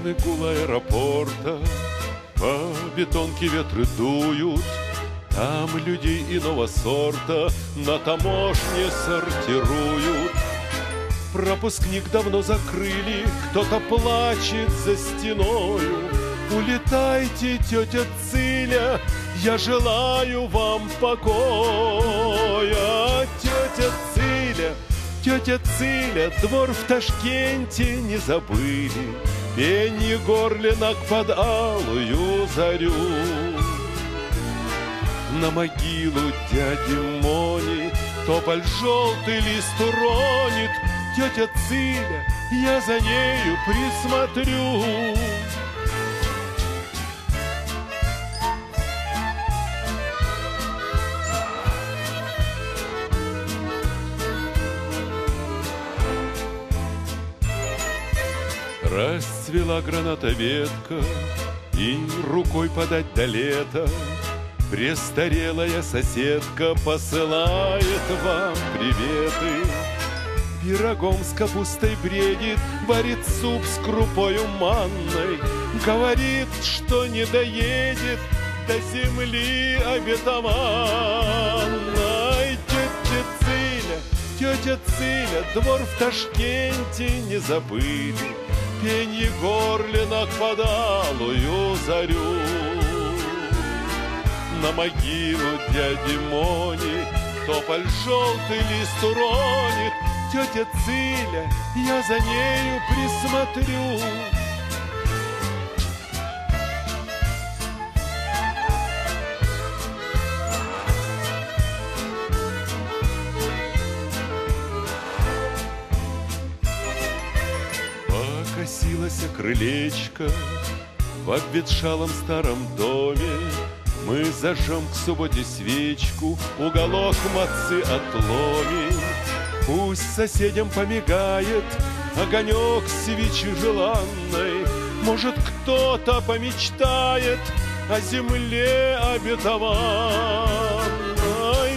Мерный гул аэропорта, по бетонке ветры дуют, там людей иного сорта на таможне сортируют. Пропускник давно закрыли, кто-то плачет за стеною. Улетайте, тетя Циля, я желаю вам покоя. Тетя Циля, двор в Ташкенте не забыли, пенье горлинок под алую зарю. На могилу дяди Мони тополь желтый лист уронит. Тетя Циля, я за нею присмотрю. Расцвела гранатоветка, и рукой подать до лета престарелая соседка посылает вам приветы. Пирогом с капустой бредит, варит суп с крупою манной, говорит, что не доедет до земли обетованной. Тетя Циля, двор в Ташкенте не забыли, пенье горлинок под алую зарю. На могилу дяди Мони тополь желтый лист уронит. Тетя Циля, я за нею присмотрю. Покосилось крылечко в обветшалом старом доме. Мы зажжем к субботе свечку, уголок мацы отломим. Пусть соседям помигает огонек свечи желанной. Может, кто-то помечтает о земле обетованной.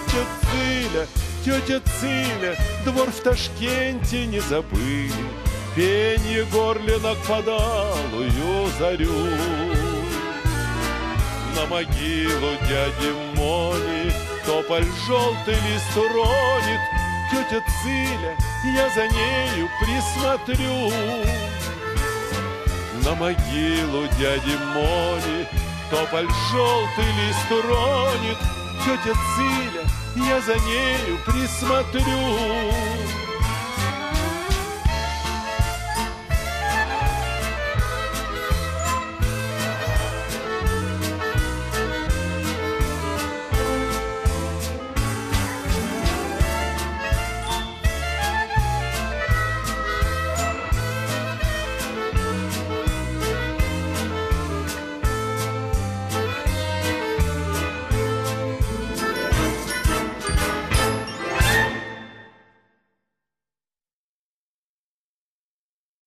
Тетя Циля, двор в Ташкенте не забыли, пенье горлинок под алую зарю. На могилу дяди Мони тополь желтый лист уронит. Тетя Циля, я за нею присмотрю. На могилу дяди Мони тополь желтый лист уронит. Тетя Циля, я за нею присмотрю.